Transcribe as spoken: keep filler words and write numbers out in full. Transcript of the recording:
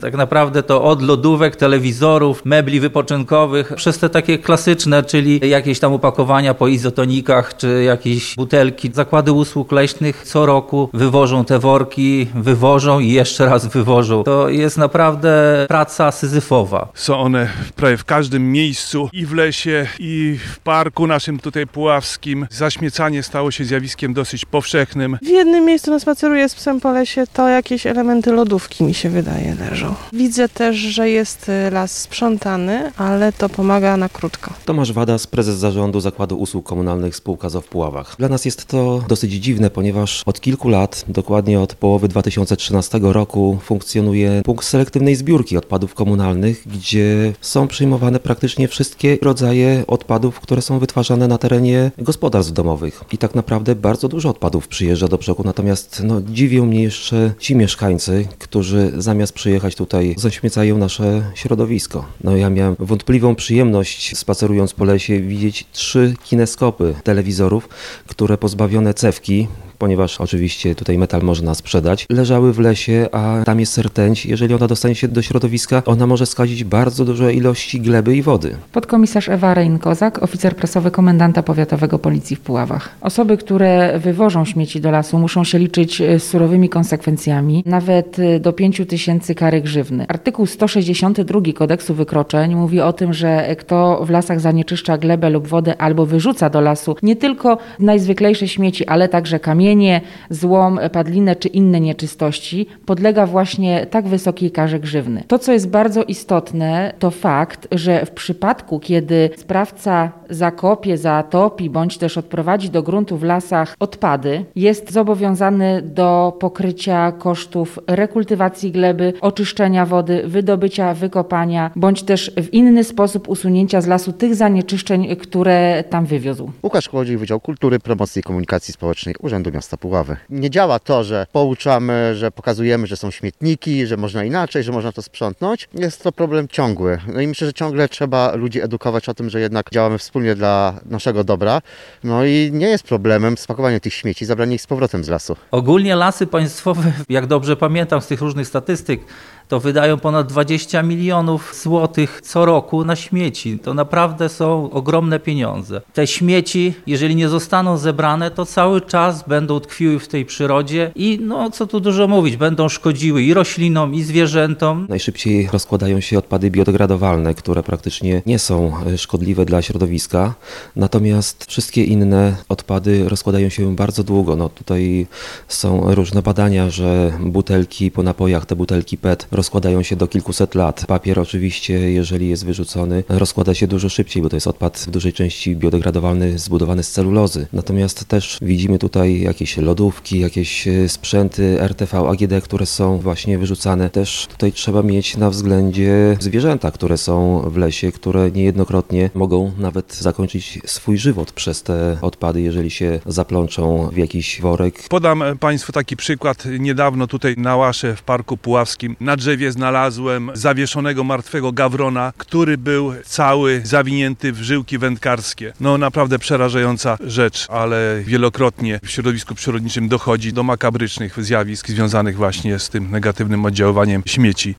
Tak naprawdę to od lodówek, telewizorów, mebli wypoczynkowych, przez te takie klasyczne, czyli jakieś tam opakowania po izotonikach, czy jakieś butelki. Zakłady usług leśnych co roku wywożą te worki, wywożą i jeszcze raz wywożą. To jest naprawdę praca syzyfowa. Są one prawie w każdym miejscu, i w lesie, i w parku naszym tutaj puławskim. Zaśmiecanie stało się zjawiskiem dosyć powszechnym. W jednym miejscu na spaceruję z psem po lesie, to jakieś elementy lodówki, mi się wydaje, leżą. Widzę też, że jest las sprzątany, ale to pomaga na krótko. Tomasz Wadas, prezes zarządu Zakładu Usług Komunalnych spółka z o o w Puławach. Dla nas jest to dosyć dziwne, ponieważ od kilku lat, dokładnie od połowy dwa tysiące trzynastego roku, funkcjonuje punkt selektywnej zbiórki odpadów komunalnych, gdzie są przyjmowane praktycznie wszystkie rodzaje odpadów, które są wytwarzane na terenie gospodarstw domowych. I tak naprawdę bardzo dużo odpadów przyjeżdża do brzegu, natomiast no, dziwią mnie jeszcze ci mieszkańcy, którzy zamiast przyjechać tutaj, zaśmiecają nasze środowisko. No ja miałem wątpliwą przyjemność, spacerując po lesie, widzieć trzy kineskopy telewizorów, które pozbawione cewki, ponieważ oczywiście tutaj metal można sprzedać, leżały w lesie, a tam jest rtęć. Jeżeli ona dostanie się do środowiska, ona może skazić bardzo duże ilości gleby i wody. Podkomisarz Ewa Rein-Kozak, oficer prasowy komendanta powiatowego Policji w Puławach. Osoby, które wywożą śmieci do lasu, muszą się liczyć z surowymi konsekwencjami, nawet do pięciu tysięcy kary grzywny. Artykuł sto sześćdziesiąty drugi Kodeksu Wykroczeń mówi o tym, że kto w lasach zanieczyszcza glebę lub wodę albo wyrzuca do lasu nie tylko najzwyklejsze śmieci, ale także kamienie, złom, padlinę czy inne nieczystości, podlega właśnie tak wysokiej karze grzywny. To, co jest bardzo istotne, to fakt, że w przypadku, kiedy sprawca zakopie, zatopi bądź też odprowadzi do gruntu w lasach odpady, jest zobowiązany do pokrycia kosztów rekultywacji gleby, oczyszczenia wody, wydobycia, wykopania, bądź też w inny sposób usunięcia z lasu tych zanieczyszczeń, które tam wywiózł. Łukasz Chłodzik, Wydział Kultury, Promocji i Komunikacji Społecznej Urzędu Miasta Puławy. Nie działa to, że pouczamy, że pokazujemy, że są śmietniki, że można inaczej, że można to sprzątnąć. Jest to problem ciągły. No i myślę, że ciągle trzeba ludzi edukować o tym, że jednak działamy wspólnie dla naszego dobra. No i nie jest problemem spakowanie tych śmieci, zabranie ich z powrotem z lasu. Ogólnie lasy państwowe, jak dobrze pamiętam z tych różnych statystyk, to wydają ponad dwadzieścia milionów złotych co roku na śmieci. To naprawdę są ogromne pieniądze. Te śmieci, jeżeli nie zostaną zebrane, to cały czas będą tkwiły w tej przyrodzie i no co tu dużo mówić, będą szkodziły i roślinom, i zwierzętom. Najszybciej rozkładają się odpady biodegradowalne, które praktycznie nie są szkodliwe dla środowiska, natomiast wszystkie inne odpady rozkładają się bardzo długo. No tutaj są różne badania, że butelki po napojach, te butelki P E T rozkładają się do kilkuset lat. Papier oczywiście, jeżeli jest wyrzucony, rozkłada się dużo szybciej, bo to jest odpad w dużej części biodegradowalny, zbudowany z celulozy. Natomiast też widzimy tutaj jakieś lodówki, jakieś sprzęty R T V, A G D, które są właśnie wyrzucane. Też tutaj trzeba mieć na względzie zwierzęta, które są w lesie, które niejednokrotnie mogą nawet zakończyć swój żywot przez te odpady, jeżeli się zaplączą w jakiś worek. Podam Państwu taki przykład. Niedawno tutaj na Łasze w Parku Puławskim na drzewie znalazłem zawieszonego martwego gawrona, który był cały zawinięty w żyłki wędkarskie. No naprawdę przerażająca rzecz, ale wielokrotnie w środowisku przyrodniczym dochodzi do makabrycznych zjawisk związanych właśnie z tym negatywnym oddziaływaniem śmieci.